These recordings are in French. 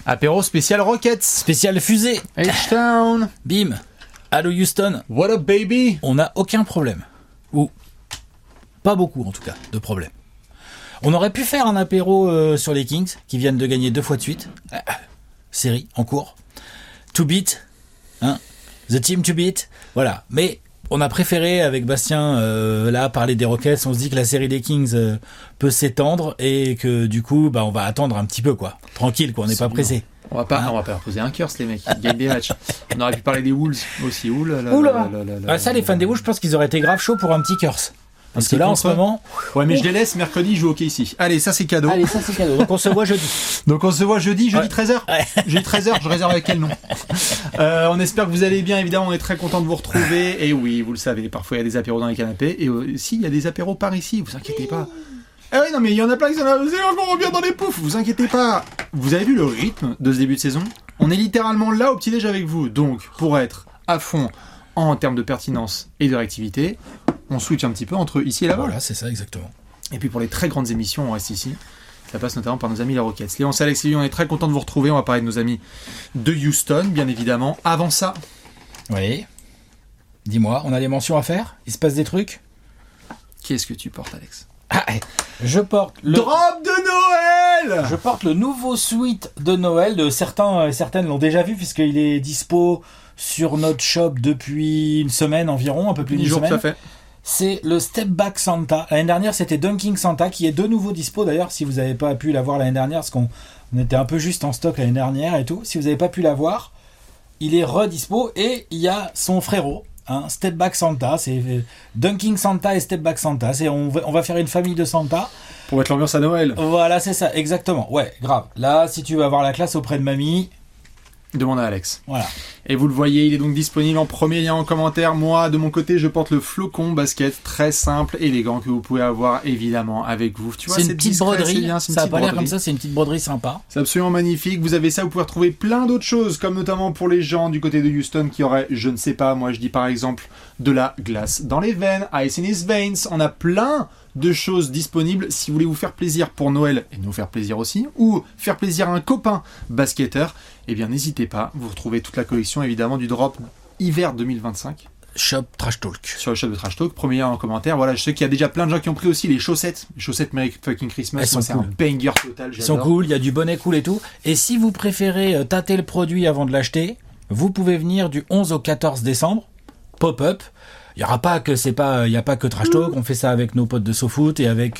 Apéro spécial Rockets. Spécial fusée. H-Town. Bim. Allô Houston. What up baby? On n'a aucun problème. Ou pas beaucoup en tout cas de problèmes. On aurait pu faire un apéro sur les Kings qui viennent de gagner 2 fois de suite. Série en cours. To beat. Hein? The team to beat. Voilà. Mais on a préféré avec Bastien là parler des Rockets. On se dit que la série des Kings peut s'étendre et que du coup on va attendre un petit peu quoi. Tranquille quoi. On n'est pas pressé. On va pas reposer un curse les mecs. Ils gagnent des matchs. On aurait pu parler des Wolves aussi. Ça les fans des Wolves je pense qu'ils auraient été grave chauds pour un petit curse. Parce que là, en ce moment... Ouais, mais je les laisse. Mercredi, je joue au KC. Allez, ça, c'est cadeau. Donc, on se voit jeudi. Jeudi ouais. 13h. Ouais. Jeudi 13h, je réserve avec quel nom. On espère que vous allez bien. Évidemment, on est très content de vous retrouver. Et oui, vous le savez, parfois, il y a des apéros dans les canapés. Et aussi, il y a des apéros par ici. Vous inquiétez pas. Ah oui, non, mais il y en a plein qui sont là. Vous allez encore revient dans les poufs. Vous inquiétez pas. Vous avez vu le rythme de ce début de saison? On est littéralement là au petit-déj avec vous. Donc, pour être à fond en termes de pertinence et de réactivité, on switch un petit peu entre ici et là-bas. Voilà, c'est ça, exactement. Et puis pour les très grandes émissions, on reste ici. Ça passe notamment par nos amis les Rockets. Léon, Alex et lui, on est très content de vous retrouver. On va parler de nos amis de Houston, bien évidemment. Avant ça... Oui. Dis-moi, on a des mentions à faire? Il se passe des trucs? Qu'est-ce que tu portes, Alex? Je porte le... Drop de Noël! Je porte le nouveau suite de Noël. Certaines l'ont déjà vu puisqu'il est dispo sur notre shop depuis une semaine environ, un peu plus d'une semaine. Tout à fait. C'est le Step Back Santa. L'année dernière, c'était Dunking Santa, qui est de nouveau dispo. D'ailleurs, si vous n'avez pas pu l'avoir l'année dernière, parce qu'on était un peu juste en stock l'année dernière et tout, si vous n'avez pas pu l'avoir, il est redispo. Et il y a son frérot, Step Back Santa. C'est Dunking Santa et Step Back Santa. On va faire une famille de Santa. Pour mettre l'ambiance à Noël. Voilà, c'est ça, exactement. Ouais, grave. Là, si tu veux avoir la classe auprès de mamie... Demande à Alex. Voilà. Et vous le voyez, il est donc disponible en premier lien en commentaire. Moi, de mon côté, je porte le flocon basket très simple, élégant, que vous pouvez avoir évidemment avec vous. Tu vois, c'est une petite broderie. Bien, ça a pas l'air comme ça, c'est une petite broderie sympa. C'est absolument magnifique. Vous avez ça, vous pouvez retrouver plein d'autres choses, comme notamment pour les gens du côté de Houston qui auraient, je ne sais pas, moi je dis par exemple, de la glace dans les veines, ice in his veins. On a plein de choses disponibles si vous voulez vous faire plaisir pour Noël et nous faire plaisir aussi, ou faire plaisir à un copain basketteur, eh bien n'hésitez pas, vous retrouvez toute la collection évidemment du drop hiver 2025. Shop Trash Talk. Sur le shop de Trash Talk, premier lien en commentaire. Voilà, je sais qu'il y a déjà plein de gens qui ont pris aussi les chaussettes Merry fucking Christmas. Elles sont c'est cool. Un banger total, j'adore. Elles sont cool, il y a du bonnet cool et tout. Et si vous préférez tâter le produit avant de l'acheter, vous pouvez venir du 11 au 14 décembre, pop-up. Il n'y a pas que Trash Talk, on fait ça avec nos potes de SoFoot et avec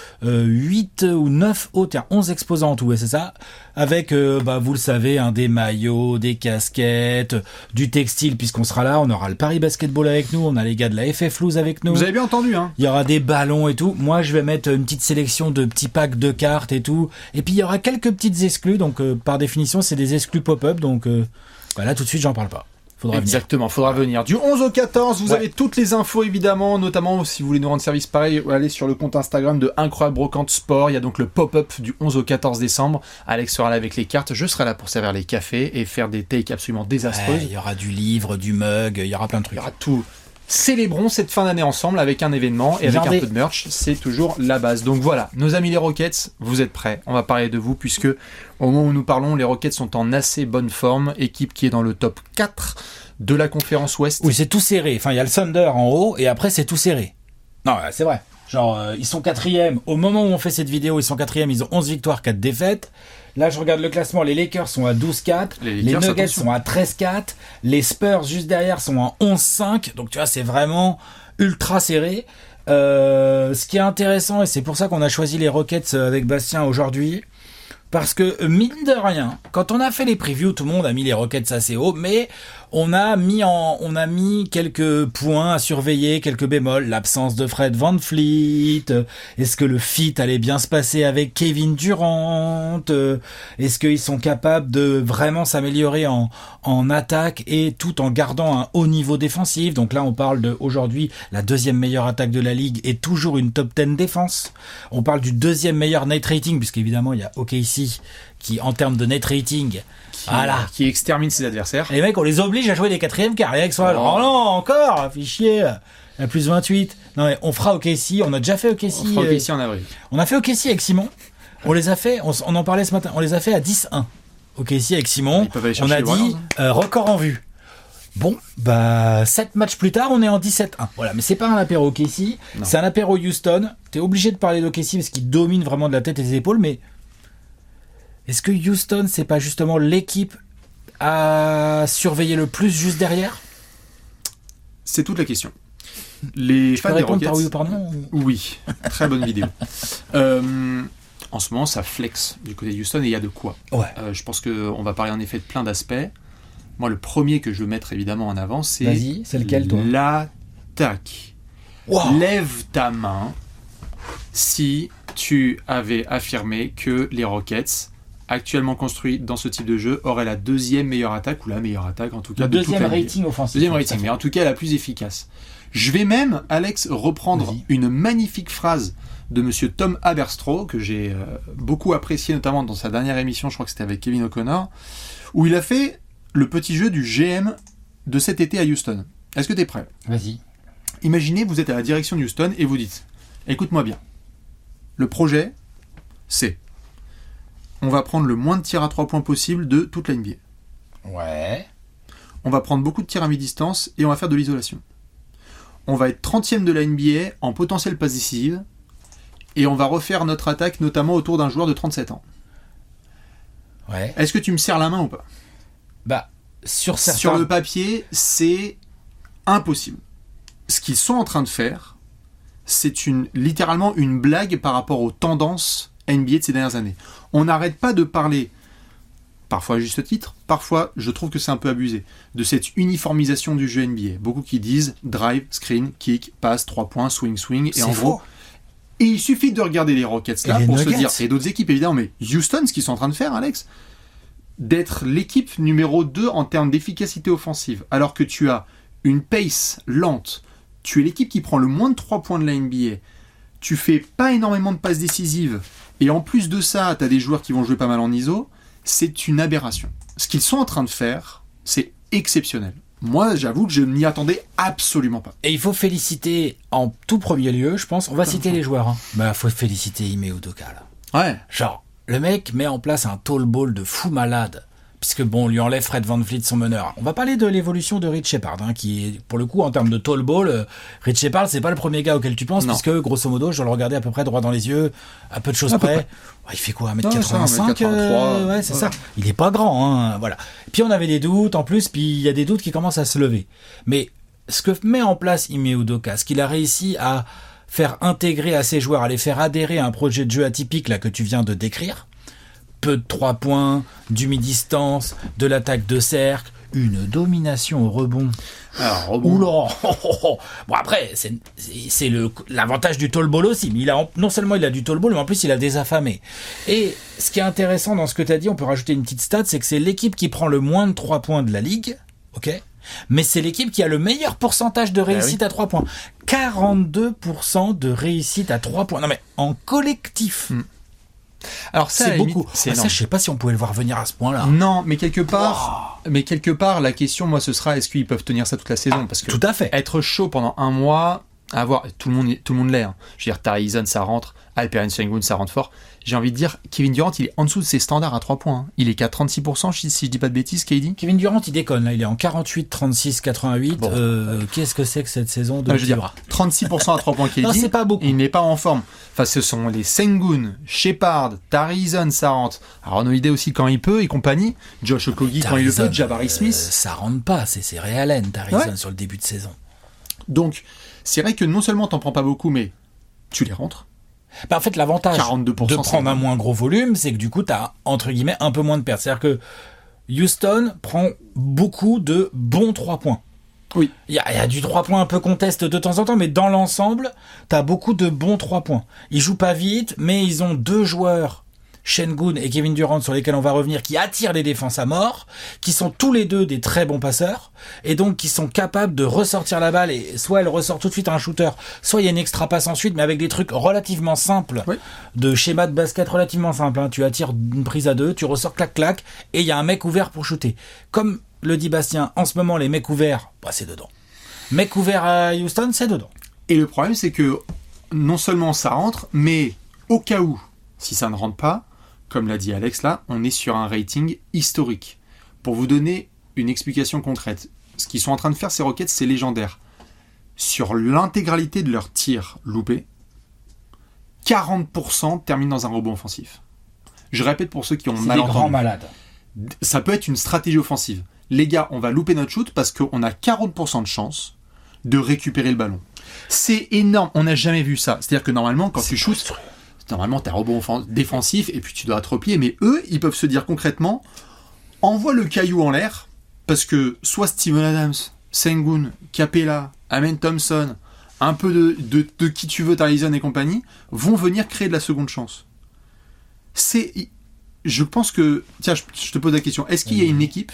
8 ou 9 autres, 11 exposants en tout, c'est ça, avec, vous le savez, des maillots, des casquettes, du textile, puisqu'on sera là, on aura le Paris Basketball avec nous, on a les gars de la FF Loose avec nous. Vous avez bien entendu, hein. Il y aura des ballons et tout. Moi, je vais mettre une petite sélection de petits packs de cartes et tout. Et puis, il y aura quelques petites exclus, donc par définition, c'est des exclus pop-up, donc là, tout de suite, j'en parle pas. Exactement, faudra venir. Du 11 au 14, vous avez toutes les infos évidemment, notamment si vous voulez nous rendre service pareil, allez sur le compte Instagram de Incroyable Brocante Sport, il y a donc le pop-up du 11 au 14 décembre. Alex sera là avec les cartes, je serai là pour servir les cafés et faire des takes absolument désastreuses. Il y aura du livre, du mug, il y aura plein de trucs. Il y aura tout. Célébrons cette fin d'année ensemble avec un événement et avec un peu de merch, c'est toujours la base. Donc voilà, nos amis les Rockets, vous êtes prêts, on va parler de vous puisque au moment où nous parlons, les Rockets sont en assez bonne forme, équipe qui est dans le top 4 de la conférence Ouest. Oui, c'est tout serré, enfin il y a le Thunder en haut et après c'est tout serré. Non, c'est vrai. Genre, ils sont 4e. Au moment où on fait cette vidéo, ils sont 4e. Ils ont 11 victoires, 4 défaites. Là, je regarde le classement. Les Lakers sont à 12-4. Les Nuggets sont à 13-4. Les Spurs, juste derrière, sont à 11-5. Donc, tu vois, c'est vraiment ultra serré. Ce qui est intéressant, et c'est pour ça qu'on a choisi les Rockets avec Bastien aujourd'hui, parce que, mine de rien, quand on a fait les previews, tout le monde a mis les Rockets assez haut, mais on a mis quelques points à surveiller, quelques bémols. L'absence de Fred VanVleet. Est-ce que le fit allait bien se passer avec Kevin Durant? Est-ce qu'ils sont capables de vraiment s'améliorer en attaque et tout en gardant un haut niveau défensif? Donc là, on parle de, aujourd'hui, la 2e meilleure attaque de la ligue et toujours une top 10 défense. On parle du 2e meilleur net rating, puisqu'évidemment, il y a OKC qui, en termes de net rating, qui extermine ses adversaires. Et les mecs, on les oblige à jouer des 4e quarts. Les mecs sont là, oh non, encore, fait chier. La plus 28. Non, mais on fera OKC, on a déjà fait OKC. On fera OKC en avril. On a fait OKC avec Simon. On les a fait, on en parlait ce matin, on les a fait à 10-1. OKC avec Simon, Ils peuvent aller on chercher a les dit Warriors. record en vue. Bon, 7 matchs plus tard, on est en 17-1. Voilà, mais c'est pas un apéro OKC, Non. c'est un apéro Houston. T'es obligé de parler d'OKC parce qu'il domine vraiment de la tête et des épaules, mais est-ce que Houston, c'est pas justement l'équipe à surveiller le plus juste derrière? C'est toute la question. Les Je peux fans des répondre Rockets... par oui ou par non? Oui, très bonne vidéo. En ce moment, ça flex du côté de Houston et il y a de quoi. Ouais. Je pense qu'on va parler en effet de plein d'aspects. Moi, le premier que je veux mettre évidemment en avant, c'est Vas-y, c'est lequel, toi? l'attaque. Wow. Lève ta main si tu avais affirmé que les Rockets, actuellement construits dans ce type de jeu, auraient la deuxième meilleure attaque, ou la meilleure attaque en tout cas, Le de toute deuxième la NBA. rating offensif. Deuxième rating, mais en tout cas la plus efficace. Je vais même, Alex, reprendre Vas-y. une magnifique phrase de monsieur Tom Haberstroh, que j'ai beaucoup apprécié, notamment dans sa dernière émission, je crois que c'était avec Kevin O'Connor, où il a fait le petit jeu du GM de cet été à Houston. Est-ce que tu es prêt? Vas-y. Imaginez, vous êtes à la direction de Houston et vous dites, écoute-moi bien, le projet, c'est, on va prendre le moins de tirs à 3 points possible de toute la NBA. Ouais. On va prendre beaucoup de tirs à mi-distance et on va faire de l'isolation. On va être 30e de la NBA en potentiel passe décisive et on va refaire notre attaque notamment autour d'un joueur de 37 ans. Ouais. Est-ce que tu me serres la main ou pas? Bah, sur certains... Sur le papier, c'est impossible. Ce qu'ils sont en train de faire, c'est littéralement une blague par rapport aux tendances NBA de ces dernières années. On n'arrête pas de parler, parfois à juste titre, parfois je trouve que c'est un peu abusé, de cette uniformisation du jeu NBA. Beaucoup qui disent drive, screen, kick, passe, 3 points, swing, et C'est en faux. gros... Et il suffit de regarder les Rockets là Et les pour se Nuggets. dire, et d'autres équipes évidemment, mais Houston, ce qu'ils sont en train de faire, Alex, d'être l'équipe numéro 2 en termes d'efficacité offensive, alors que tu as une pace lente, tu es l'équipe qui prend le moins de 3 points de la NBA, tu fais pas énormément de passes décisives, et en plus de ça, tu as des joueurs qui vont jouer pas mal en ISO, c'est une aberration. Ce qu'ils sont en train de faire, c'est exceptionnel. Moi, j'avoue que je n'y attendais absolument pas. Et il faut féliciter, en tout premier lieu, je pense, on va citer les joueurs. Hein. Bah, faut féliciter Ime Udoka, là. Ouais. Genre, le mec met en place un tall ball de fou malade. Puisque bon, on lui enlève Fred VanVleet, son meneur. On va parler de l'évolution de Rich Shepard, hein, qui est, pour le coup, en termes de tall ball, Rich Shepard, c'est pas le premier gars auquel tu penses, Non. puisque, grosso modo, je le regardais à peu près droit dans les yeux, à peu de choses À peu près. près. Ouais, il fait quoi, Ouais, ça, 1m85 1m83, ouais, c'est ouais. ça. Il est pas grand, hein, voilà. Puis on avait des doutes, en plus, puis il y a des doutes qui commencent à se lever. Mais ce que met en place Ime Udoka, ce qu'il a réussi à faire intégrer à ses joueurs, à les faire adhérer à un projet de jeu atypique, là, que tu viens de décrire, peu de 3 points, du mi-distance, de l'attaque de cercle, une domination au rebond. Alors, Oula. Bon, après, c'est l'avantage du tall ball aussi. Mais non seulement il a du tall ball, mais en plus il a des affamés. Et ce qui est intéressant dans ce que tu as dit, on peut rajouter une petite stat, c'est que c'est l'équipe qui prend le moins de 3 points de la ligue. Ok, mais c'est l'équipe qui a le meilleur pourcentage de réussite à 3 points. 42% de réussite à 3 points. Non mais en collectif. Alors ça, à C'est la limite, beaucoup. c'est Ah, ça, énorme. je sais pas si on pouvait le voir venir à ce point-là. Non, mais quelque part, la question, moi, ce sera est-ce qu'ils peuvent tenir ça toute la saison? Parce que Tout à fait. être chaud pendant un mois, tout le monde l'est. Hein. Je veux dire, Tarizon, ça rentre, Alperen Sengun, ça rentre fort. J'ai envie de dire, Kevin Durant, il est en dessous de ses standards à 3 points. Hein. Il est qu'à 36%, si je dis pas de bêtises, KD. Kevin Durant, il déconne, là, il est en 48, 36, 88. Bon. Qu'est-ce que c'est que cette saison de Je veux dire, Kibra 36% à 3 points KD. Non, c'est pas beaucoup. Il n'est pas en forme. Enfin, ce sont les Sengun, Shepard, Tarizon, ça rentre. Arnaud Hidey aussi quand il peut et compagnie. Josh Okogie quand il le peut, Jabari Smith. Ça rentre pas, c'est Ray Allen, Tarizon, Ouais. sur le début de saison. Donc, c'est vrai que non seulement t'en prends pas beaucoup, mais tu les rentres. Bah, en fait, l'avantage 42%, de c'est prendre un énorme. moins gros volume, c'est que du coup, t'as, entre guillemets, un peu moins de pertes. C'est-à-dire que Houston prend beaucoup de bons 3 points. Oui. Il y a du 3 points un peu conteste de temps en temps, mais dans l'ensemble, t'as beaucoup de bons 3 points. Ils jouent pas vite, mais ils ont 2 joueurs, Sengun et Kevin Durant, sur lesquels on va revenir, qui attirent les défenses à mort, qui sont tous les deux des très bons passeurs, et donc qui sont capables de ressortir la balle, et soit elle ressort tout de suite à un shooter, soit il y a une extra passe ensuite, mais avec des trucs relativement simples, Oui. de schéma de basket relativement simple. Hein. Tu attires une prise à 2, tu ressors clac-clac, et il y a un mec ouvert pour shooter. Comme le dit Bastien, en ce moment, les mecs ouverts, bah, c'est dedans. Mec ouvert à Houston, c'est dedans. Et le problème, c'est que non seulement ça rentre, mais au cas où, si ça ne rentre pas, comme l'a dit Alex là, on est sur un rating historique. Pour vous donner une explication concrète, ce qu'ils sont en train de faire ces Rockets, c'est légendaire. Sur l'intégralité de leurs tirs loupés, 40% terminent dans un rebond offensif. Je répète pour ceux qui ont mal entendu. C'est des grands malades. Ça peut être une stratégie offensive. Les gars, on va louper notre shoot parce qu'on a 40% de chance de récupérer le ballon. C'est énorme, on n'a jamais vu ça. C'est-à-dire que normalement, quand tu shoots, normalement t'as un rebond défensif et puis tu dois te replier, mais eux, ils peuvent se dire concrètement, envoie le caillou en l'air, parce que soit Steven Adams, Sengun, Capella, Amen Thompson, un peu de qui tu veux, Tyson et compagnie, vont venir créer de la seconde chance. Je pense que... Tiens, je te pose la question. Est-ce qu'il y a une équipe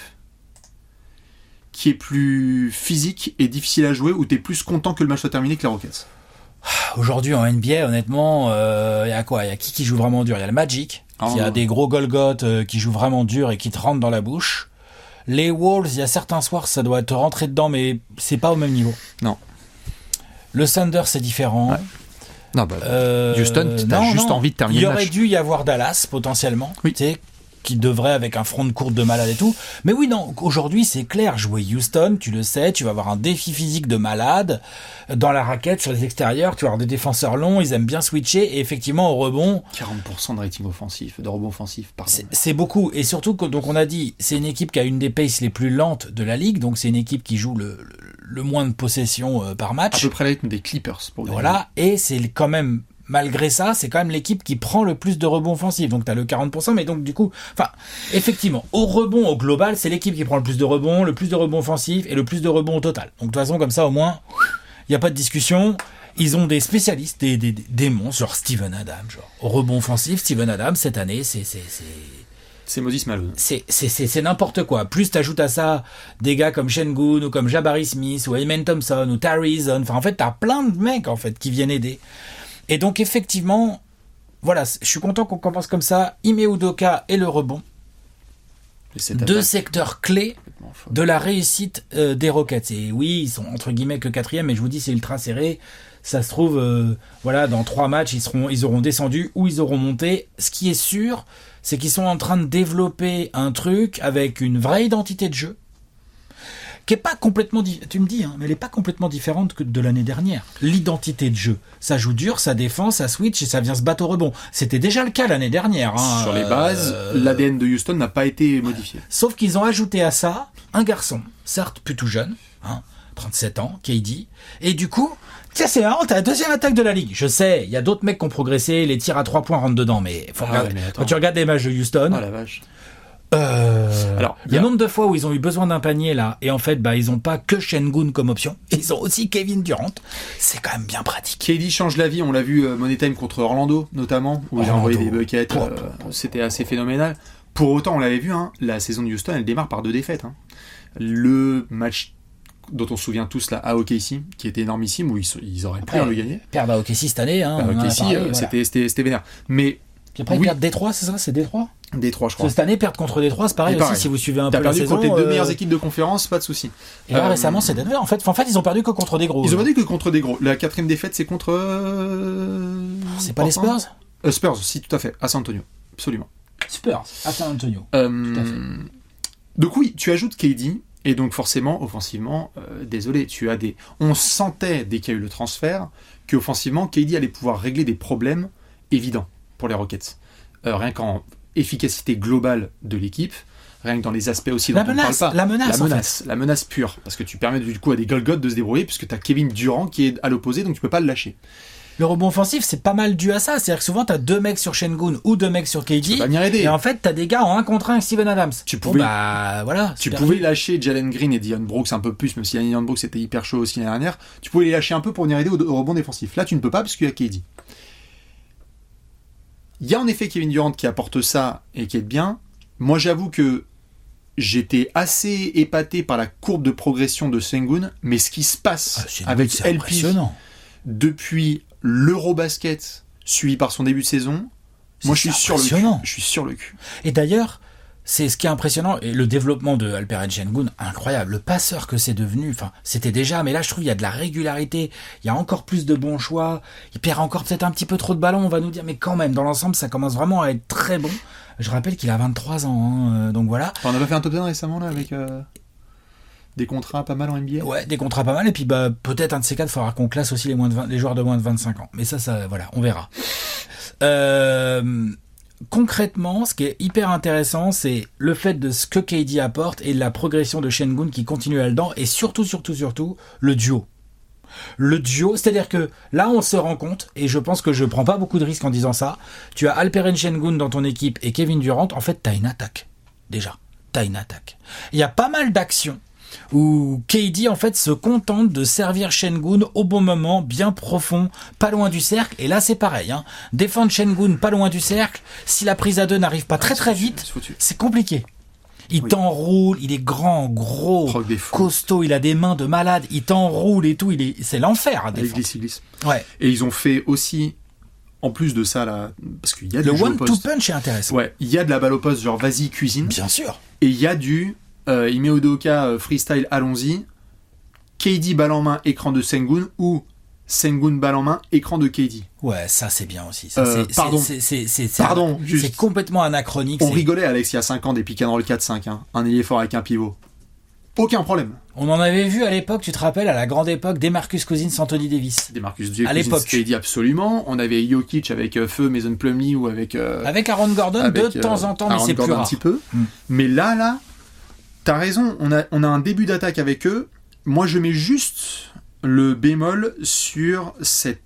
qui est plus physique et difficile à jouer, ou t'es plus content que le match soit terminé que les Rockets? Aujourd'hui, en NBA, honnêtement, il y a quoi? Il y a qui joue vraiment dur? Il y a le Magic, qui a des gros Golgoth qui jouent vraiment dur et qui te rentrent dans la bouche. Les Wolves, il y a certains soirs, ça doit te rentrer dedans, mais c'est pas au même niveau. Non. Le Thunder, c'est différent. Ouais. Non, Houston, t'as juste envie de terminer le match. Il aurait dû y avoir Dallas, potentiellement, tu sais, qui devrait, avec un front de courte de malade et tout. Mais oui, non, aujourd'hui, c'est clair, jouer Houston, tu le sais, tu vas avoir un défi physique de malade. Dans la raquette, sur les extérieurs, tu vas avoir des défenseurs longs, ils aiment bien switcher, et effectivement, au rebond... 40% de rating offensif, de rebond offensif, pardon. C'est beaucoup, et surtout, donc on a dit, c'est une équipe qui a une des paces les plus lentes de la ligue, donc c'est une équipe qui joue le moins de possession par match. À peu près le rythme des Clippers. Voilà, et c'est quand même... Malgré ça, c'est quand même l'équipe qui prend le plus de rebonds offensifs. Donc, t'as le 40%, mais donc, du coup, effectivement, au rebond, au global, c'est l'équipe qui prend le plus de rebonds offensifs et le plus de rebonds au total. Donc, de toute façon, comme ça, au moins, il n'y a pas de discussion. Ils ont des spécialistes, des monstres, genre Steven Adams, genre. Au rebond offensif, Steven Adams, cette année, c'est Moses Malone. C'est n'importe quoi. Plus t'ajoutes à ça des gars comme Sengun, ou comme Jabari Smith, ou Amen Thompson, ou Tyson. Enfin, en fait, t'as plein de mecs, en fait, qui viennent aider. Et donc, effectivement, voilà, je suis content qu'on commence comme ça. Ime Udoka et le rebond. Deux secteurs clés de la réussite des Rockets. Et oui, ils sont entre guillemets que 4e, mais je vous dis, c'est ultra serré. Ça se trouve, dans 3 matchs, ils auront descendu ou ils auront monté. Ce qui est sûr, c'est qu'ils sont en train de développer un truc avec une vraie identité de jeu, qui est pas complètement, tu me dis, mais elle est pas complètement différente que de l'année dernière. L'identité de jeu, ça joue dur, ça défend, ça switch et ça vient se battre au rebond. C'était déjà le cas l'année dernière. Sur les bases, l'ADN de Houston n'a pas été modifié. Sauf qu'ils ont ajouté à ça un garçon, certes plus tout jeune, 37 ans, KD, et du coup, tiens, c'est marrant, t'as la deuxième attaque de la ligue. Je sais, il y a d'autres mecs qui ont progressé, les tirs à 3 points rentrent dedans, mais faut regarder. Quand tu regardes les matchs de Houston, oh la vache. Alors, le nombre de fois où ils ont eu besoin d'un panier là, et en fait, ils ont pas que Sengun comme option, ils ont aussi Kevin Durant. C'est quand même bien pratique. KD change la vie, on l'a vu Money Time contre Orlando notamment, où il a envoyé des buckets, c'était assez phénoménal. Pour autant, on l'avait vu, la saison de Houston, elle démarre par 2 défaites. Le match dont on se souvient tous là à OKC, qui était énormissime, où ils auraient pu le gagner. Perdre à OKC cette année, c'était vénère. Mais puis après, ils perdent Détroit, c'est ça? C'est Détroit? Détroit, je crois. Cette année, perdre contre Détroit, c'est pareil aussi, si vous suivez un peu la saison. T'as perdu contre les 2 meilleures équipes de conférence, pas de souci. Et là, récemment, c'est Denver. En fait, ils ont perdu que contre des gros. Ils ont perdu que contre des gros. La 4e défaite, c'est contre... c'est pas les Spurs? Spurs, si, tout à fait. À San Antonio. Absolument. Spurs, à San Antonio. Tout à fait. Donc oui, tu ajoutes KD, et donc forcément, offensivement, désolé, on sentait, dès qu'il y a eu le transfert, qu'offensivement, KD allait pouvoir régler des problèmes évidents pour les Rockets. Rien qu'en efficacité globale de l'équipe, rien que dans les aspects aussi dont on ne parle pas. La menace pure, parce que tu permets du coup à des Golgoth de se débrouiller, puisque tu as Kevin Durant qui est à l'opposé, donc tu peux pas le lâcher. Le rebond offensif, c'est pas mal dû à ça. C'est-à-dire que souvent, t'as 2 mecs sur Sengun ou 2 mecs sur KD. Tu peux pas venir aider. Et en fait, t'as des gars en 1 contre 1 avec Steven Adams. Tu pouvais lâcher Jalen Green et Dillon Brooks un peu plus, même si Dillon Brooks était hyper chaud aussi l'année dernière. Tu pouvais les lâcher un peu pour venir aider au rebond défensif. Là, tu ne peux pas parce qu'il y a KD. Il y a en effet Kevin Durant qui apporte ça et qui est bien. Moi, j'avoue que j'étais assez épaté par la courbe de progression de Sengun, mais ce qui se passe avec LP depuis l'Eurobasket suivi par son début de saison, moi je suis sur le cul. Je suis sur le cul. Et d'ailleurs, c'est ce qui est impressionnant, et le développement de Alperen Sengun, incroyable. Le passeur que c'est devenu, c'était déjà, mais là je trouve il y a de la régularité, il y a encore plus de bons choix, il perd encore peut-être un petit peu trop de ballons, on va nous dire, mais quand même, dans l'ensemble, ça commence vraiment à être très bon. Je rappelle qu'il a 23 ans, donc voilà. On a pas fait un top 10 récemment là avec des contrats pas mal en NBA. Ouais, des contrats pas mal, et puis peut-être un de ces quatre, il faudra qu'on classe aussi les joueurs de moins de 25 ans. Mais ça, voilà, on verra. Concrètement, ce qui est hyper intéressant, c'est le fait de ce que KD apporte et la progression de Şengün qui continue là-dedans, et surtout, le duo. Le duo, c'est-à-dire que là, on se rend compte, et je pense que je prends pas beaucoup de risques en disant ça, tu as Alperen Şengün dans ton équipe et Kevin Durant, en fait, t'as une attaque. Déjà, t'as une attaque. Il y a pas mal d'actions où KD en fait se contente de servir Şengün au bon moment, bien profond, pas loin du cercle, et là c'est pareil, hein. Défendre Şengün pas loin du cercle, si la prise à deux n'arrive pas très vite, c'est compliqué. Il t'enroule, il est grand, gros, costaud, il a des mains de malade, il t'enroule et tout, c'est l'enfer à défendre. Glisse. Ouais. Et ils ont fait aussi, en plus de ça là, parce qu'il y a du le jeu one au poste. to punch est intéressant. Ouais, il y a de la balle au poste, genre vas-y cuisine. Bien sûr. Et il y a du Ime Udoka freestyle, allons-y. KD balle en main, écran de Şengün, ou Şengün balle en main, écran de KD. Ouais, ça c'est bien aussi. Ça, Pardon, c'est complètement anachronique. On rigolait, Alex, il y a 5 ans, des pick and roll 4-5, hein. Un ailier fort avec un pivot. Aucun problème. On en avait vu à l'époque, tu te rappelles, à la grande époque, Demarcus Cousins, Anthony Davis. Demarcus Cousins, à l'époque. KD, absolument. On avait Jokic avec Feu, Mason Plumlee ou avec... avec Aaron Gordon, de temps en temps, mais c'est plus rare. Un petit peu. Mais là, t'as raison, on a un début d'attaque avec eux. Moi, je mets juste le bémol sur cette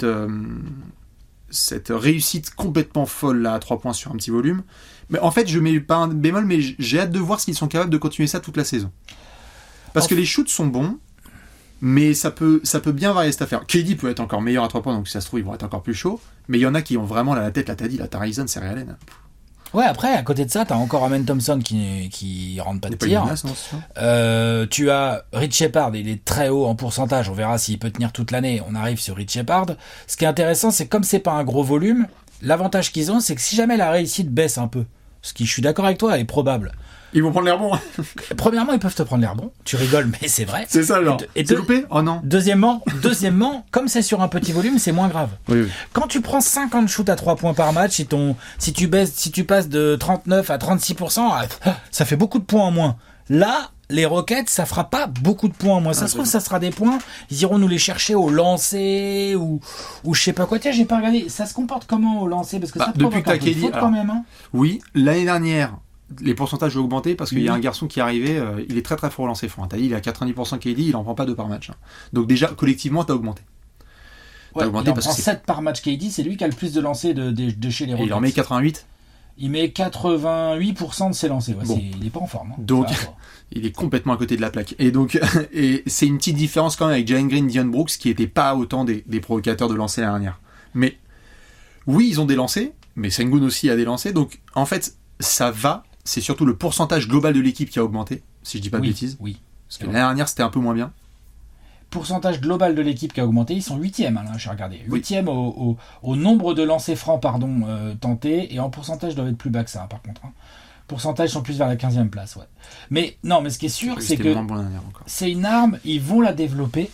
réussite complètement folle là, à 3 points sur un petit volume. Mais en fait, je mets pas un bémol, mais j'ai hâte de voir s'ils sont capables de continuer ça toute la saison. Parce que les shoots sont bons, mais ça peut bien varier cette affaire. KD peut être encore meilleur à 3 points, donc si ça se trouve, ils vont être encore plus chauds. Mais il y en a qui ont vraiment la tête, là t'as dit, là t'as Ryzen, c'est Ray Allen. Ouais, après, à côté de ça, t'as encore Amen Thompson qui rentre pas de tir. Tu as Rich Shepard, il est très haut en pourcentage, on verra s'il peut tenir toute l'année. On arrive sur Rich Shepard. Ce qui est intéressant, c'est comme c'est pas un gros volume, l'avantage qu'ils ont, c'est que si jamais la réussite baisse un peu, ce qui, je suis d'accord avec toi, est probable. Ils vont prendre l'air bon. Premièrement, ils peuvent te prendre l'air bon. Tu rigoles, mais c'est vrai. C'est ça, genre. Et c'est loupé ? Oh non. Deuxièmement, comme c'est sur un petit volume, c'est moins grave. Oui. Quand tu prends 50 shoots à 3 points par match, si tu passes de 39 à 36%, ça fait beaucoup de points en moins. Là, les Rockets, ça fera pas beaucoup de points en moins. Ça se trouve, ça sera des points. Ils iront nous les chercher au lancer ou je sais pas quoi. Tiens, j'ai pas regardé. Ça se comporte comment au lancer? Parce que ça depuis que t'as KD, quand même, hein. Oui, l'année dernière, les pourcentages ont augmenté parce qu'il y a un garçon qui est arrivé, il est très très fort au lancer franc. T'as dit, il a 90% KD, il en prend pas 2 par match. Hein. Donc déjà, collectivement, t'as augmenté. Ouais, il en prend 7 par match KD, c'est lui qui a le plus de lancers de chez les Rockets. Et il en met 88 ? Il met 88% de ses lancers. Ouais, bon. Il est pas en forme. Hein. Donc, il est complètement à côté de la plaque. Et donc, et c'est une petite différence quand même avec Jalen Green, Dillon Brooks, qui n'étaient pas autant des provocateurs de lancers l'année dernière. Mais oui, ils ont des lancers, mais Şengün aussi a des lancers. Donc, en fait, ça va. C'est surtout le pourcentage global de l'équipe qui a augmenté, si je dis pas de bêtises. Oui. Parce que l'année dernière, c'était un peu moins bien. Pourcentage global de l'équipe qui a augmenté, ils sont 8e, hein, j'ai regardé. 8e au nombre de lancers francs tentés, et en pourcentage doivent être plus bas que ça, par contre. Hein. Pourcentage sont plus vers la 15e place, ouais. Mais ce qui est sûr, c'est que c'est une arme, ils vont la développer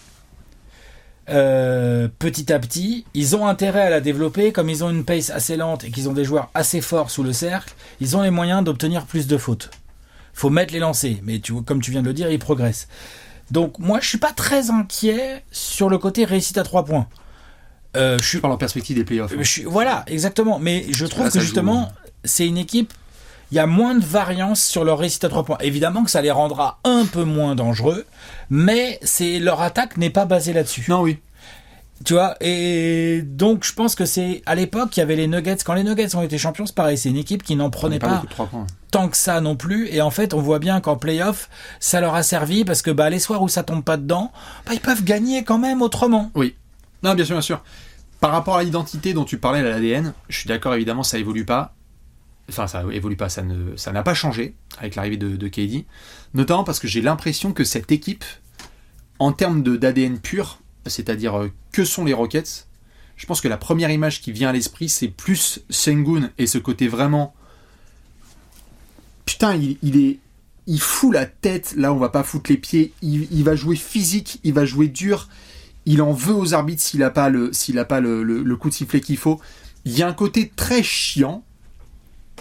petit à petit. Ils ont intérêt à la développer, comme ils ont une pace assez lente et qu'ils ont des joueurs assez forts sous le cercle, ils ont les moyens d'obtenir plus de fautes. Faut mettre les lancers, mais comme tu viens de le dire, ils progressent. Donc moi je suis pas très inquiet sur le côté réussite à 3 points. Je suis pas en perspective des playoffs. Voilà, exactement. Mais je trouve que justement c'est une équipe. Il y a moins de variance sur leur réussite à 3 points. Évidemment que ça les rendra un peu moins dangereux, mais leur attaque n'est pas basée là-dessus. Non, oui. Tu vois, et donc je pense que c'est à l'époque il y avait les Nuggets. Quand les Nuggets ont été champions, c'est pareil, c'est une équipe qui n'en prenait pas tant que ça non plus. Et en fait, on voit bien qu'en play-off, ça leur a servi parce que les soirs où ça tombe pas dedans, ils peuvent gagner quand même autrement. Oui. Non, bien sûr, bien sûr. Par rapport à l'identité dont tu parlais à l'ADN, je suis d'accord, évidemment, ça évolue pas. Enfin, ça évolue pas, ça n'a pas changé avec l'arrivée de KD. Notamment parce que j'ai l'impression que cette équipe, en termes d'ADN pur, c'est-à-dire que sont les Rockets, je pense que la première image qui vient à l'esprit, c'est plus Şengün et ce côté vraiment... Putain, il fout la tête, là on va pas foutre les pieds, il va jouer physique, il va jouer dur, il en veut aux arbitres s'il a pas le coup de sifflet qu'il faut. Il y a un côté très chiant,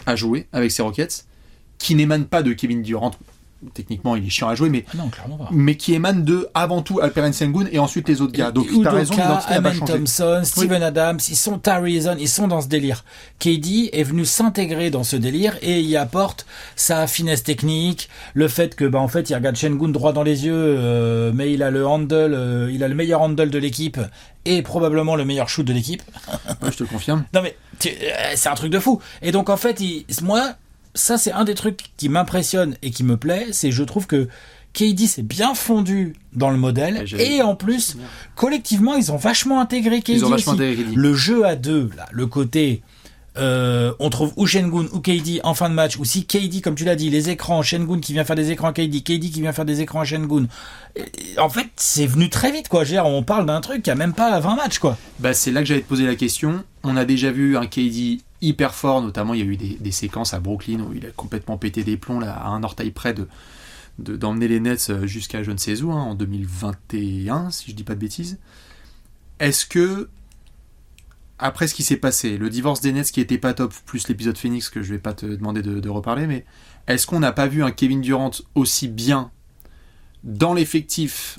à jouer avec ces Rockets, qui n'émanent pas de Kevin Durant. Techniquement, il est chiant à jouer, mais, non, clairement pas. Mais qui émane de, avant tout, Alperen Sengun et ensuite les autres gars. Donc, tu as raison, l'identité n'a pas changé. Thompson, Steven Adams, ils sont Tarizon, ils sont dans ce délire. KD est venu s'intégrer dans ce délire et il apporte sa finesse technique, le fait que, en fait, il regarde Sengun droit dans les yeux, mais il a le handle, il a le meilleur handle de l'équipe et probablement le meilleur shoot de l'équipe. Ouais, je te confirme. Non, mais, c'est un truc de fou. Et donc, en fait, moi, ça, c'est un des trucs qui m'impressionne et qui me plaît, c'est je trouve que KD s'est bien fondu dans le modèle et en plus, collectivement, ils ont vachement intégré KD aussi. Le jeu à deux, là, le côté, on trouve ou Sengun ou KD en fin de match, ou si KD, comme tu l'as dit, les écrans, Sengun qui vient faire des écrans à KD qui vient faire des écrans à Sengun. En fait, c'est venu très vite, quoi. On parle d'un truc qui a même pas 20 matchs, quoi. Bah, c'est là que j'allais te poser la question. On a déjà vu un KD hyper fort, notamment il y a eu des séquences à Brooklyn où il a complètement pété des plombs là, à un orteil près d'emmener les Nets jusqu'à je ne sais où, en 2021, si je dis pas de bêtises. Est-ce que, après ce qui s'est passé, le divorce des Nets qui était pas top, plus l'épisode Phoenix que je vais pas te demander de reparler, mais est-ce qu'on n'a pas vu un Kevin Durant aussi bien dans l'effectif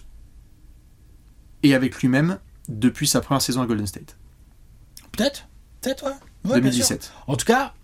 et avec lui-même depuis sa première saison à Golden State? Peut-être, ouais. 2017. En tout cas,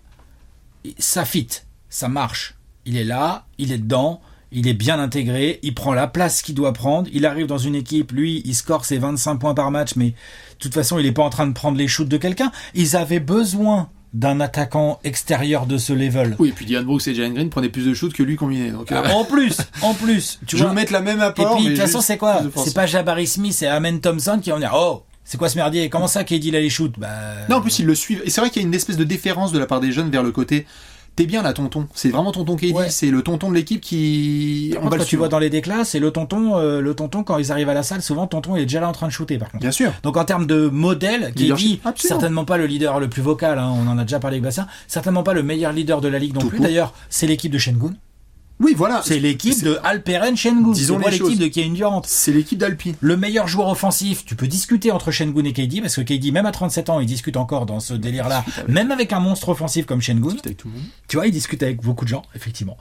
ça fit, ça marche. Il est là, il est dedans, il est bien intégré, il prend la place qu'il doit prendre, il arrive dans une équipe, lui, il score ses 25 points par match, mais de toute façon, il n'est pas en train de prendre les shoots de quelqu'un. Ils avaient besoin d'un attaquant extérieur de ce level. Oui, et puis Dylan Brooks et Jalen Green prenaient plus de shoots que lui combiné. Donc, en plus, tu vois. Je vais mettre la même apport. Et puis, de toute façon, c'est quoi? C'est pas Jabari Smith, c'est Amen Thompson qui vont dire, c'est quoi ce merdier? Comment ça KD il a les shoots? Non, en plus ils le suivent. Et c'est vrai qu'il y a une espèce de déférence de la part des jeunes vers le côté. T'es bien là, tonton. C'est vraiment tonton KD. Ouais. C'est le tonton de l'équipe qui. Par contre, quand tu vois dans les déclats, c'est le tonton quand ils arrivent à la salle, souvent tonton il est déjà là en train de shooter. Par contre. Bien sûr. Donc en termes de modèle, KD, certainement pas le leader le plus vocal. On en a déjà parlé avec Bastien. Certainement pas le meilleur leader de la ligue non plus. D'ailleurs, c'est l'équipe de Sengun. Oui, voilà. C'est l'équipe de Alperen Sengun. Disons c'est pas l'équipe de Kevin Durant. C'est l'équipe d'Alpi. Le meilleur joueur offensif, tu peux discuter entre Sengun et KD, parce que KD, même à 37 ans, il discute encore dans ce délire-là. Même avec un monstre offensif comme Sengun. Tu vois, il discute avec beaucoup de gens, effectivement.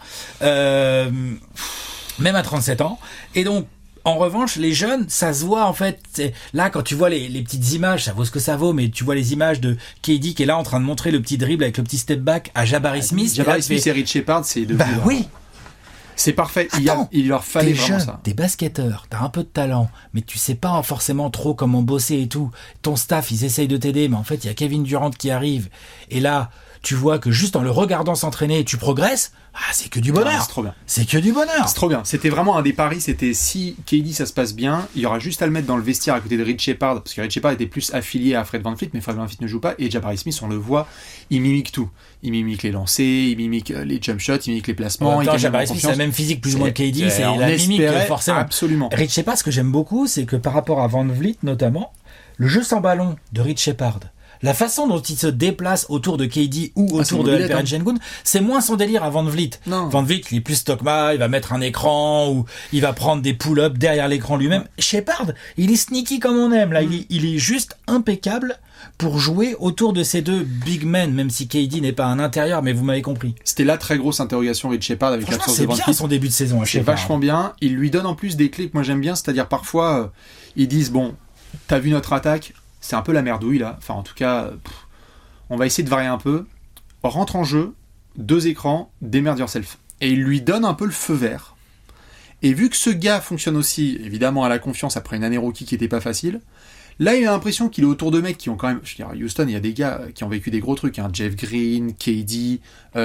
Même à 37 ans. Et donc, en revanche, les jeunes, ça se voit en fait. Là, quand tu vois les petites images, ça vaut ce que ça vaut, mais tu vois les images de KD qui est là en train de montrer le petit dribble avec le petit step back à Jabari Smith. Jabari Smith et Rich Shepard, c'est de oui. C'est parfait. Il leur fallait vraiment ça. T'es basketteur, t'as un peu de talent, mais tu sais pas forcément trop comment bosser et tout. Ton staff, ils essayent de t'aider, mais en fait, il y a Kevin Durant qui arrive. Et là, tu vois que juste en le regardant s'entraîner, tu progresses. C'est que du bonheur. C'est trop bien. C'est que du bonheur. C'est trop bien. C'était vraiment un des paris. C'était si KD ça se passe bien, il y aura juste à le mettre dans le vestiaire à côté de Rich Shepard, parce que Rich Shepard était plus affilié à Fred VanVleet, mais Fred VanVleet ne joue pas. Et Jabari Smith, on le voit, il mimique tout. Il mimique les lancers, il mimique les jump shots, il mimique les placements. Jabari Smith, c'est la même physique plus ou moins que KD, c'est la mimique forcément. Absolument. Rich Shepard, ce que j'aime beaucoup, c'est que par rapport à VanVleet notamment, le jeu sans ballon de Rich Shepard, la façon dont il se déplace autour de KD ou autour de Alperen Sengun, c'est moins son délire à VanVleet. VanVleet, il est plus Stockma, il va mettre un écran ou il va prendre des pull-ups derrière l'écran lui-même. Shepard, il est sneaky comme on aime là, il est juste impeccable pour jouer autour de ces deux big men, même si KD n'est pas un intérieur, mais vous m'avez compris. C'était la très grosse interrogation Rich Shepard avec l'absence de VanVleet. C'est bien son début de saison. C'est vachement bien. Il lui donne en plus des clés que moi j'aime bien, c'est-à-dire parfois ils disent t'as vu notre attaque, c'est un peu la merdouille là. Enfin en tout cas, on va essayer de varier un peu. Rentre en jeu, 2 écrans, démerde yourself. Et il lui donne un peu le feu vert. Et vu que ce gars fonctionne aussi, évidemment à la confiance après une année rookie qui était pas facile. Là, il a l'impression qu'il est autour de mecs qui ont quand même... Je veux dire, Houston, il y a des gars qui ont vécu des gros trucs. Jeff Green, KD,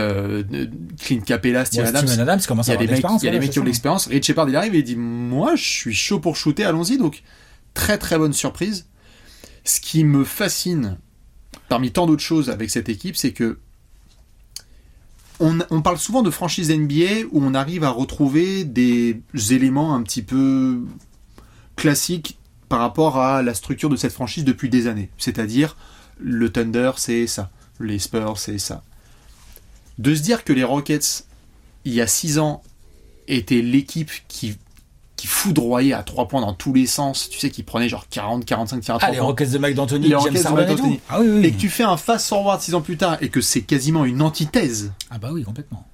Clint Capella, Steven Adams. Steven Adams commence à avoir de l'expérience. Il y a des mecs qui ont de l'expérience. Rich Shepard, il arrive et il dit « Moi, je suis chaud pour shooter, allons-y. » Donc, très très bonne surprise. Ce qui me fascine, parmi tant d'autres choses avec cette équipe, c'est que on parle souvent de franchise NBA où on arrive à retrouver des éléments un petit peu classiques par rapport à la structure de cette franchise depuis des années. C'est-à-dire, le Thunder, c'est ça. Les Spurs, c'est ça. De se dire que les Rockets, il y a 6 ans, étaient l'équipe qui qui foudroyaient à 3 points dans tous les sens, tu sais, qui prenaient genre 40-45 tirs à 3 les points. Rockets de Mike D'Antoni, Les James Rockets de Harden Mike et tout. D'Antoni. Ah oui. Et que tu fais un fast-forward 6 ans plus tard et que c'est quasiment une antithèse. Ah bah oui, complètement.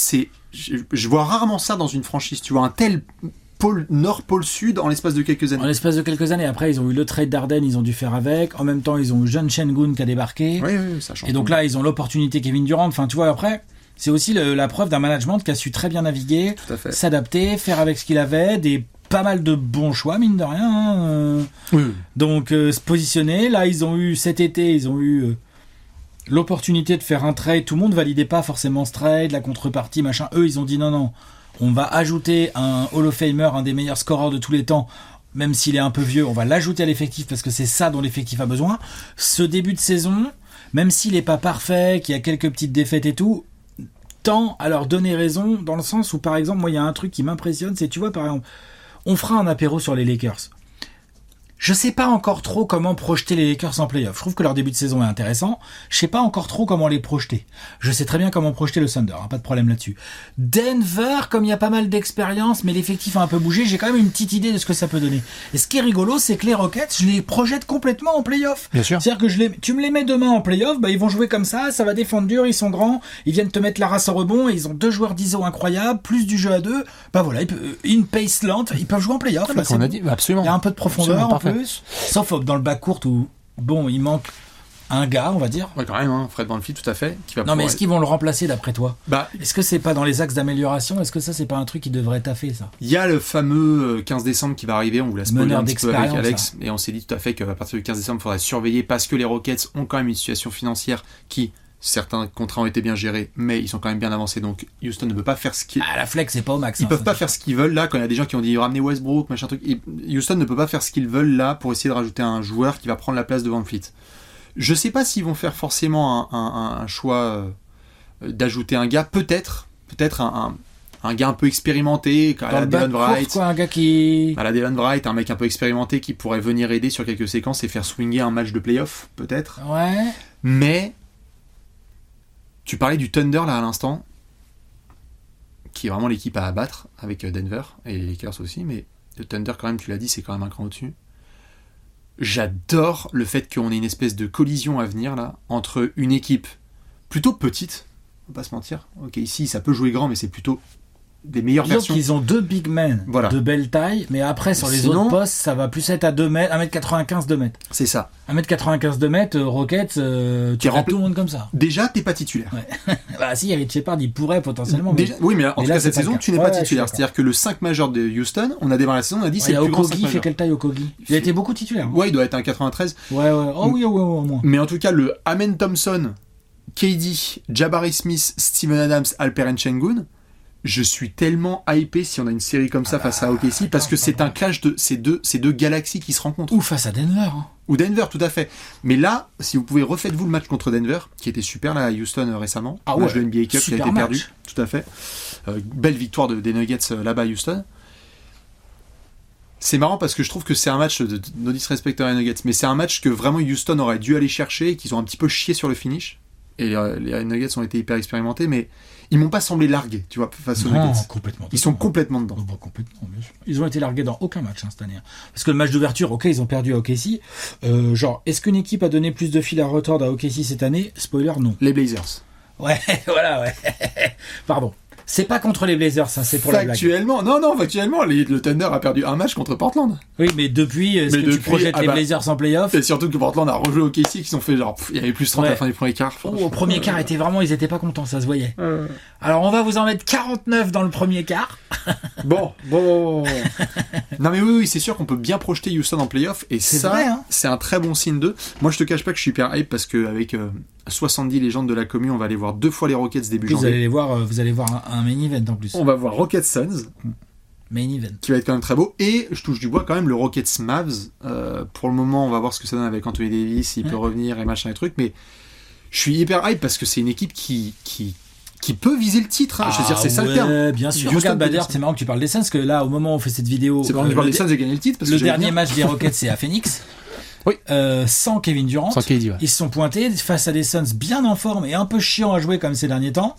Je vois rarement ça dans une franchise. Tu vois un tel pôle nord, pôle sud en l'espace de quelques années. En l'espace de quelques années, après, ils ont eu le trade d'Arden, ils ont dû faire avec. En même temps, ils ont eu John Shengun qui a débarqué. Oui, ça change. Et donc là, ils ont l'opportunité Kevin Durant. Enfin, tu vois, après, c'est aussi la preuve d'un management qui a su très bien naviguer, s'adapter, faire avec ce qu'il avait, pas mal de bons choix, mine de rien. Oui. Donc, se positionner. Là, cet été, ils ont eu l'opportunité de faire un trade. Tout le monde validait pas forcément ce trade, la contrepartie, machin. Eux, ils ont dit non. On va ajouter un Hall of Famer, un des meilleurs scoreurs de tous les temps, même s'il est un peu vieux, on va l'ajouter à l'effectif parce que c'est ça dont l'effectif a besoin. Ce début de saison, même s'il n'est pas parfait, qu'il y a quelques petites défaites et tout, tend à leur donner raison dans le sens où, par exemple, moi, il y a un truc qui m'impressionne, c'est, tu vois, par exemple, on fera un apéro sur les Lakers. Je sais pas encore trop comment projeter les Lakers en playoff. Je trouve que leur début de saison est intéressant. Je sais pas encore trop comment les projeter. Je sais très bien comment projeter le Thunder, pas de problème là-dessus. Denver, comme il y a pas mal d'expérience, mais l'effectif a un peu bougé, j'ai quand même une petite idée de ce que ça peut donner. Et ce qui est rigolo, c'est que les Rockets, je les projette complètement en playoff. Bien sûr. C'est-à-dire que tu me les mets demain en playoff, ils vont jouer comme ça va défendre dur, ils sont grands, ils viennent te mettre la race au rebond, et ils ont 2 joueurs d'ISO incroyables, plus du jeu à 2. Voilà, in pace lente, ils peuvent jouer en playoff. On a dit, absolument. Il y a un peu de profondeur Absolument, en plus. Sauf dans le backcourt où, il manque un gars, on va dire. Ouais, quand même, Fred VanVleet, tout à fait. Mais est-ce qu'ils vont le remplacer d'après toi ? Est-ce que c'est pas dans les axes d'amélioration ? Est-ce que ça, c'est pas un truc qui devrait taffer, ça ? Il y a le fameux 15 décembre qui va arriver, on vous l'a spoilé un petit peu avec Alex, ça. et on s'est dit tout à fait qu'à partir du 15 décembre, il faudrait surveiller parce que les Rockets ont quand même une situation financière qui... Certains contrats ont été bien gérés, mais ils sont quand même bien avancés, donc Houston ne peut pas faire ce qu'ils... la flex, c'est pas au max. Ils peuvent pas faire ce qu'ils veulent, là, quand il y a des gens qui ont dit ramener Westbrook, machin truc. Houston ne peut pas faire ce qu'ils veulent, là, pour essayer de rajouter un joueur qui va prendre la place de VanVleet. Je sais pas s'ils vont faire forcément un choix d'ajouter un gars, peut-être un gars un peu expérimenté, à la Delon Wright. Un gars qui... À la Delon Wright, un mec un peu expérimenté qui pourrait venir aider sur quelques séquences et faire swinger un match de playoff, peut-être. Ouais. Mais... Tu parlais du Thunder là à l'instant, qui est vraiment l'équipe à abattre avec Denver et les Lakers aussi, mais le Thunder quand même, tu l'as dit, c'est quand même un cran au-dessus. J'adore le fait qu'on ait une espèce de collision à venir là entre une équipe plutôt petite, on va pas se mentir. Ok, ici ça peut jouer grand, mais c'est plutôt des meilleures versions. Ils ont 2 big men de belle taille, mais après sur les autres postes, ça va plus être à 2 mètres, 1m95, 2 mètres. C'est ça. 1m95, 2 mètres, Rockets, tu rends tout le monde comme ça. Déjà, t'es pas titulaire. Ouais. Si, Eric Shepard, il pourrait potentiellement. Déjà, oui, mais en tout cas, cette saison, tu n'es pas titulaire. C'est-à-dire que le 5 majeur de Houston, on a démarré la saison, on a dit c'est le plus grand 5 majeur. Il fait quelle taille Okogie ? Il a été beaucoup titulaire. Ouais, il doit être un 93. Ouais. Oh oui, au moins. Mais en tout cas, le Amen Thompson, KD, Jabari Smith, Steven Adams, Alperen Sengun, je suis tellement hypé si on a une série comme ça face à OKC parce que c'est un clash de ces deux galaxies qui se rencontrent. Ou face à Denver. Ou Denver, tout à fait. Mais là, si vous pouvez, refaites-vous le match contre Denver, qui était super là à Houston récemment. Match de NBA Cup qui a été perdu. Tout à fait. Belle victoire des Nuggets là-bas à Houston. C'est marrant parce que je trouve que c'est un match de no disrespect à les Nuggets, mais c'est un match que vraiment Houston aurait dû aller chercher et qu'ils ont un petit peu chié sur le finish. Et les Nuggets ont été hyper expérimentés, mais ils m'ont pas semblé largués, tu vois, face aux Nuggets. Complètement. Ils sont complètement dedans. Complètement, bien sûr. Ils ont été largués dans aucun match cette année. Parce que le match d'ouverture, ok, ils ont perdu à OKC. Est-ce qu'une équipe a donné plus de fil à retordre à OKC cette année ? Spoiler, non. Les Blazers. Ouais, voilà, ouais. Pardon. C'est pas contre les Blazers, ça, c'est pour la blague. Factuellement, le Thunder a perdu un match contre Portland. Oui, mais depuis, tu projettes les Blazers en playoff ? Et surtout que Portland a rejoué au KC, qui sont fait genre, il y avait plus 30 à la fin du premier quart. Au premier quart, ils étaient pas contents, ça se voyait. Alors, on va vous en mettre 49 dans le premier quart. Bon. Non, mais oui, c'est sûr qu'on peut bien projeter Houston en playoff, et c'est ça, vrai, hein. C'est un très bon signe d'eux. Moi, je te cache pas que je suis hyper hype parce que avec 70 légendes de la commune, on va aller voir 2 fois les Rockets début janvier. Vous allez voir un main event en plus. On va voir Rockets Suns. Main event. Qui va être quand même très beau. Et je touche du bois quand même le Rockets Mavs. Pour le moment, on va voir ce que ça donne avec Anthony Davis, s'il peut revenir et machin et trucs. Mais je suis hyper hype parce que c'est une équipe qui peut viser le titre. Je veux dire, c'est ça le terme. Bien sûr. Regarde, Bader, c'est marrant que tu parles des Suns, parce que là, au moment où on fait cette vidéo. C'est marrant que tu parles des Suns et gagner le titre. Parce le dernier match des Rockets, c'est à Phoenix. Oui. Sans Kevin Durant. Sans KD, ouais. Ils se sont pointés face à des Suns bien en forme et un peu chiants à jouer comme ces derniers temps.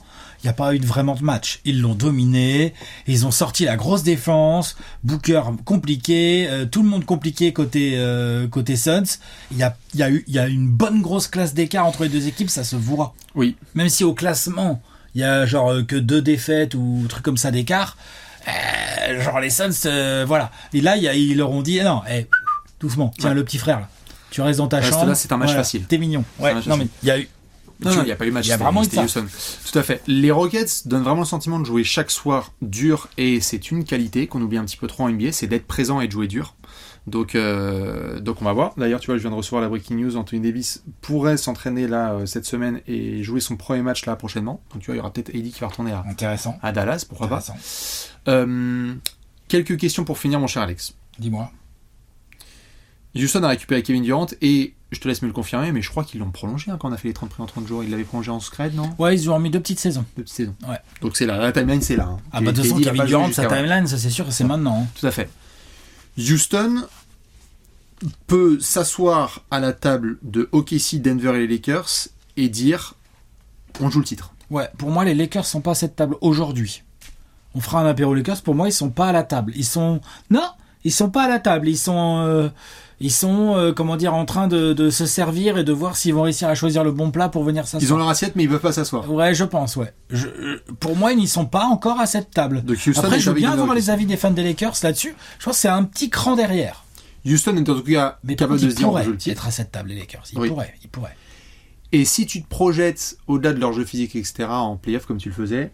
il n'y a pas eu vraiment de match. Ils l'ont dominé, ils ont sorti la grosse défense, Booker compliqué, tout le monde compliqué côté Suns. Il y a une bonne grosse classe d'écart entre les deux équipes, ça se voit. Oui. Même si au classement, il y a genre que 2 défaites ou trucs comme ça d'écart, genre les Suns, voilà. Et là, ils leur ont dit, non, doucement, tiens le petit frère là. Tu restes dans ta chambre. Là, c'est un match facile. T'es mignon. Ouais, non, mais il y a eu. Non, il n'y a pas eu match. Il y a vraiment eu ça. Houston. Tout à fait. Les Rockets donnent vraiment le sentiment de jouer chaque soir dur, et c'est une qualité qu'on oublie un petit peu trop en NBA, c'est d'être présent et de jouer dur. Donc on va voir. D'ailleurs, tu vois, je viens de recevoir la breaking news. Anthony Davis pourrait s'entraîner là cette semaine et jouer son premier match là prochainement. Donc tu vois, il y aura peut-être AD qui va retourner à Dallas, pourquoi pas. Quelques questions pour finir, mon cher Alex. Dis-moi. Houston a récupéré Kevin Durant et je te laisse me le confirmer, mais je crois qu'ils l'ont prolongé quand on a fait les 30 prix en 30 jours. Ils l'avaient prolongé en scred, non ? Ouais, ils ont remis 2 petites saisons. Ouais. Donc c'est là, la timeline c'est là. Hein. Ah bah de toute façon, Kevin Durant, sa timeline, ça c'est sûr, c'est maintenant. Hein. Tout à fait. Houston peut s'asseoir à la table de OKC, Denver et les Lakers et dire on joue le titre. Ouais, pour moi les Lakers sont pas à cette table aujourd'hui. On fera un apéro Lakers, pour moi ils sont pas à la table. Ils sont pas à la table, ils sont comment dire, en train de se servir et de voir s'ils vont réussir à choisir le bon plat pour venir s'asseoir. Ils ont leur assiette mais ils peuvent pas s'asseoir. Ouais, je pense, ouais. Pour moi, ils n'y sont pas encore à cette table. Après, je veux bien avoir les avis des fans des Lakers là-dessus. Je pense que c'est un petit cran derrière. Houston est en tout cas capable de se dire on joue le titre. Être à cette table, les Lakers. Ils pourraient. Et si tu te projettes au-delà de leur jeu physique, etc., en play-off comme tu le faisais,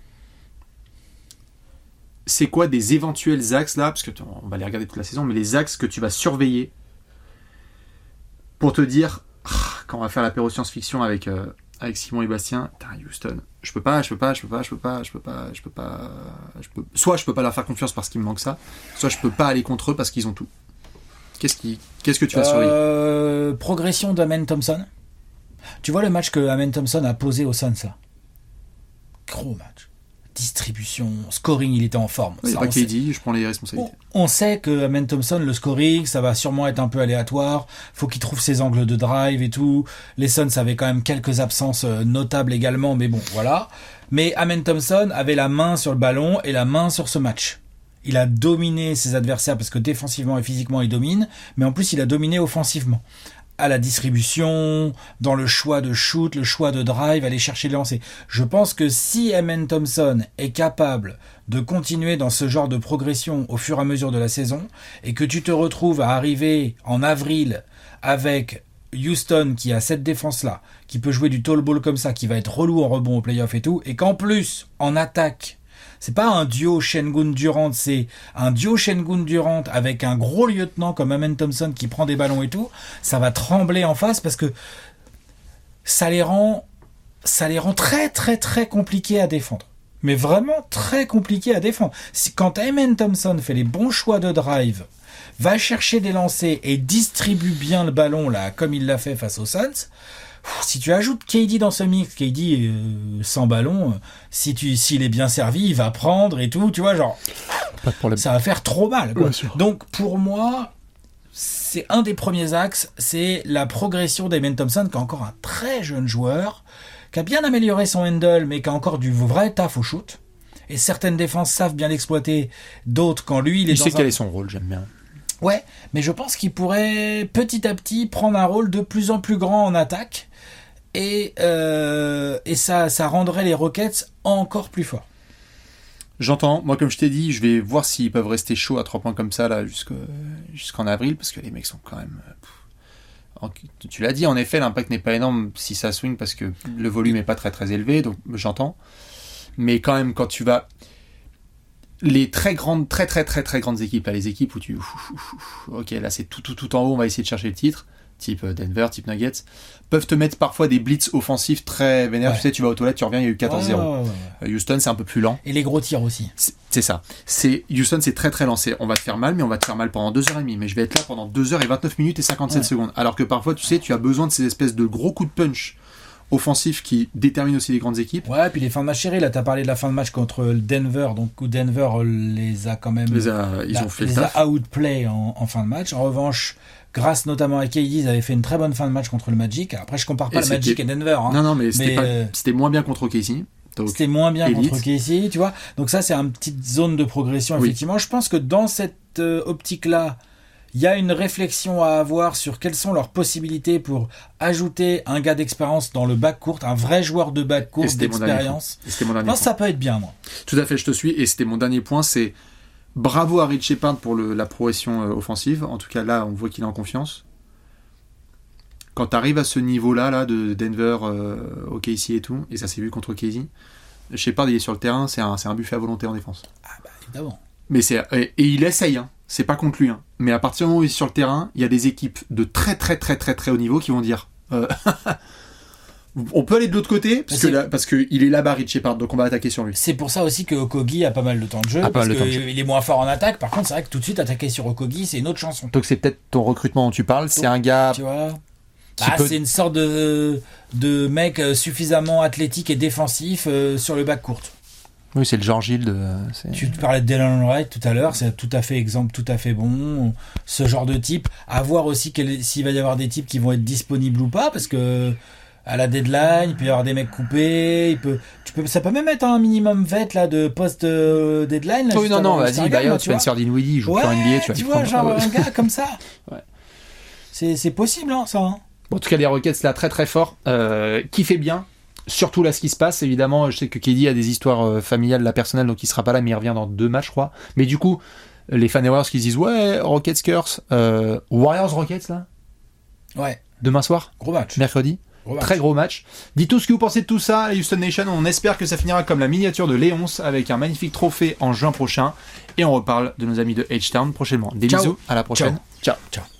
c'est quoi des éventuels axes là, parce que on va les regarder toute la saison, mais les axes que tu vas surveiller pour te dire quand on va faire l'apéro science-fiction avec Simon et Bastien, Houston, soit je peux pas leur faire confiance parce qu'il me manque ça, soit je peux pas aller contre eux parce qu'ils ont tout. Qu'est-ce que tu vas surveiller? Progression d'Amen Thompson. Tu vois le match que Amen Thompson a posé au Suns là, gros match. Distribution, scoring, il était en forme. Il n'y a pas KD, je prends les responsabilités. On sait que Amen Thompson, le scoring, ça va sûrement être un peu aléatoire. Faut qu'il trouve ses angles de drive et tout. Les Suns avaient quand même quelques absences notables également, mais bon, voilà. Mais Amen Thompson avait la main sur le ballon et la main sur ce match. Il a dominé ses adversaires parce que défensivement et physiquement, il domine, mais en plus, il a dominé offensivement. À la distribution, dans le choix de shoot, le choix de drive, aller chercher les lancers. Je pense que si Amen Thompson est capable de continuer dans ce genre de progression au fur et à mesure de la saison, et que tu te retrouves à arriver en avril avec Houston qui a cette défense-là, qui peut jouer du tall ball comme ça, qui va être relou en rebond au playoff et tout, et qu'en plus, en attaque, c'est pas un duo Şengün-Durant, c'est un duo Şengün-Durant avec un gros lieutenant comme Amen Thompson qui prend des ballons et tout, ça va trembler en face parce que ça les rend très très très compliqués à défendre. Mais vraiment très compliqués à défendre. Quand Amen Thompson fait les bons choix de drive, va chercher des lancers et distribue bien le ballon là, comme il l'a fait face aux Suns, si tu ajoutes KD dans ce mix, KD sans ballon, s'il est bien servi, il va prendre et tout, tu vois, genre, pas de problème. Ça va faire trop mal, quoi. Ouais, sûr. Donc, pour moi, c'est un des premiers axes, c'est la progression d'Amen Thompson, qui est encore un très jeune joueur, qui a bien amélioré son handle, mais qui a encore du vrai taf au shoot. Et certaines défenses savent bien l'exploiter, d'autres, quand lui, il sait quel est son rôle, j'aime bien. Ouais, mais je pense qu'il pourrait petit à petit prendre un rôle de plus en plus grand en attaque. Et ça rendrait les Rockets encore plus forts. J'entends. Moi, comme je t'ai dit, je vais voir s'ils peuvent rester chauds à 3 points comme ça là jusqu'en avril, parce que les mecs sont quand même... Tu l'as dit, en effet, l'impact n'est pas énorme si ça swing, parce que le volume n'est pas très très élevé, donc j'entends. Mais quand même, quand tu vas... Les très grandes, très très très très grandes équipes, là, les équipes où tu... Ok, là c'est tout en haut, on va essayer de chercher le titre, type Denver, type Nuggets, peuvent te mettre parfois des blitz offensifs très vénères. Ouais. Tu sais, tu vas aux toilettes, tu reviens, il y a eu 14-0. Ouais. Houston, c'est un peu plus lent. Et les gros tirs aussi. C'est ça. Houston, c'est très très lancé. On va te faire mal, mais on va te faire mal pendant 2h30. Mais je vais être là pendant 2h29 minutes et 57 secondes. Alors que parfois, tu sais, tu as besoin de ces espèces de gros coups de punch offensifs qui déterminent aussi les grandes équipes. Ouais, puis les fins de match serrées. Là, t'as parlé de la fin de match contre Denver. Donc, où Denver les a quand même... Ils ont outplay en fin de match. En revanche... Grâce notamment à KD, ils avaient fait une très bonne fin de match contre le Magic. Après, je compare pas le Magic et Denver. Hein. Non, mais c'était moins bien contre OKC. C'était moins bien Elite. contre Casey, tu vois. Donc ça, c'est une petite zone de progression, effectivement. Je pense que dans cette optique-là, il y a une réflexion à avoir sur quelles sont leurs possibilités pour ajouter un gars d'expérience dans le backcourt, un vrai joueur de backcourt d'expérience. C'était mon dernier Non, point. ça peut être bien, moi. Tout à fait, je te suis. Et c'était mon dernier point, c'est bravo à Rich Shepard pour la progression offensive. En tout cas, là, on voit qu'il est en confiance. Quand tu arrives à ce niveau-là là, de Denver, OKC et tout, et ça s'est vu contre Casey, Shepard, il est sur le terrain, c'est un buffet à volonté en défense. Ah bah, évidemment. Mais et il essaye, hein. C'est pas contre lui. Hein. Mais à partir du moment où il est sur le terrain, il y a des équipes de très très très très très haut niveau qui vont dire on peut aller de l'autre côté parce que il est là-bas, Rich Shepard, donc on va attaquer sur lui. C'est pour ça aussi que Okogie a pas mal de temps de jeu, parce qu'il est moins fort en attaque. Par contre, c'est vrai que tout de suite, attaquer sur Okogie, c'est une autre chanson. Donc c'est peut-être ton recrutement dont tu parles, c'est un gars... Tu vois, c'est une sorte de mec suffisamment athlétique et défensif sur le backcourt. Oui, c'est le genre Gilles. Tu parlais de Delon Wright tout à l'heure, c'est tout à fait exemple, tout à fait bon. Ce genre de type. À voir aussi s'il va y avoir des types qui vont être disponibles ou pas, parce que à la deadline, il peut y avoir des mecs coupés. Ça peut même être un minimum vet là de post deadline. Oui, non, vas-y, Bayard, Spencer Dinwiddie, il joue plus en NBA, tu vois, genre un gars comme ça. Ouais. C'est possible, hein, ça. Hein. Bon, en tout cas, les Rockets là très très fort, qui fait bien. Surtout là, ce qui se passe, évidemment, je sais que KD a des histoires familiales, là, personnelles, donc il sera pas là, mais il revient dans 2 matchs, je crois. Mais du coup, les fans des Warriors qui se disent, ouais, Rockets curse, Warriors Rockets, là. Ouais. Demain soir. Gros match. Mercredi. Très gros match. Dites-nous ce que vous pensez de tout ça, Houston Nation. On espère que ça finira comme la miniature de Léonce, avec un magnifique trophée en juin prochain. Et on reparle de nos amis de H-Town prochainement. Des bisous, à la prochaine. Ciao.